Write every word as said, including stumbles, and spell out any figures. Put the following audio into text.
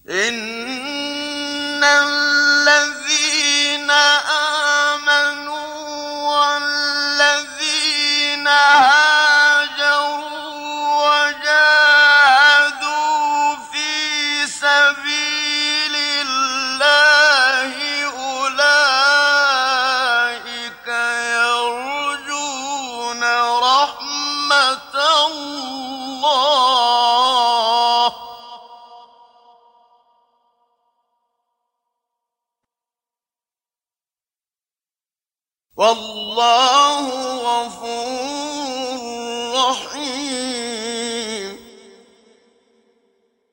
إن الذين آمنوا والذين هاجروا وجاهدوا في سبيل الله أولئك يرجون رحمة الله، والله غفور